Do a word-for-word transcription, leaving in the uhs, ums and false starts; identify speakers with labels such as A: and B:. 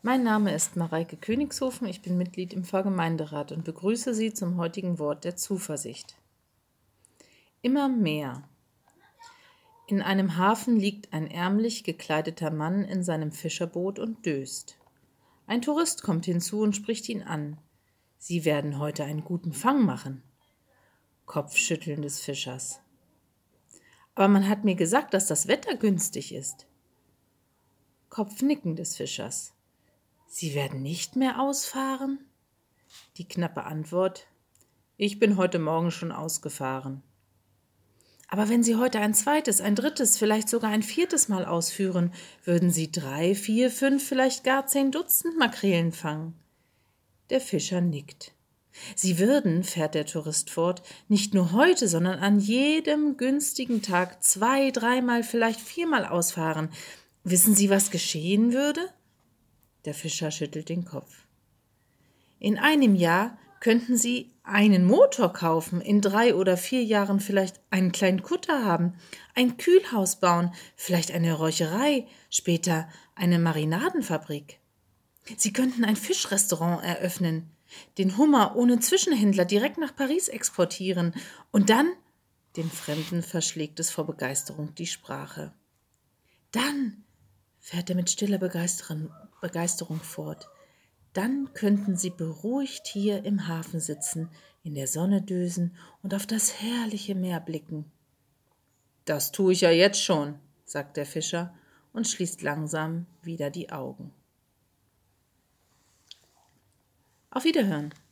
A: Mein Name ist Mareike Königshofen, ich bin Mitglied im Pfarrgemeinderat und begrüße Sie zum heutigen Wort der Zuversicht. Immer mehr. In einem Hafen liegt ein ärmlich gekleideter Mann in seinem Fischerboot und döst. Ein Tourist kommt hinzu und spricht ihn an. Sie werden heute einen guten Fang machen. Kopfschütteln des Fischers. Aber man hat mir gesagt, dass das Wetter günstig ist. Kopfnicken des Fischers. Sie werden nicht mehr ausfahren? Die knappe Antwort: Ich bin heute Morgen schon ausgefahren. Aber wenn Sie heute ein zweites, ein drittes, vielleicht sogar ein viertes Mal ausführen, würden Sie drei, vier, fünf, vielleicht gar zehn Dutzend Makrelen fangen. Der Fischer nickt. Sie würden, fährt der Tourist fort, nicht nur heute, sondern an jedem günstigen Tag zwei, dreimal, vielleicht viermal ausfahren. Wissen Sie, was geschehen würde? Der Fischer schüttelt den Kopf. In einem Jahr könnten Sie einen Motor kaufen, in drei oder vier Jahren vielleicht einen kleinen Kutter haben, ein Kühlhaus bauen, vielleicht eine Räucherei, später eine Marinadenfabrik. Sie könnten ein Fischrestaurant eröffnen, den Hummer ohne Zwischenhändler direkt nach Paris exportieren und dann, dem Fremden verschlägt es vor Begeisterung die Sprache. Dann, fährt er mit stiller Begeisterung, Begeisterung fort, dann könnten Sie beruhigt hier im Hafen sitzen, in der Sonne dösen und auf das herrliche Meer blicken. Das tue ich ja jetzt schon, sagt der Fischer und schließt langsam wieder die Augen. Auf Wiederhören.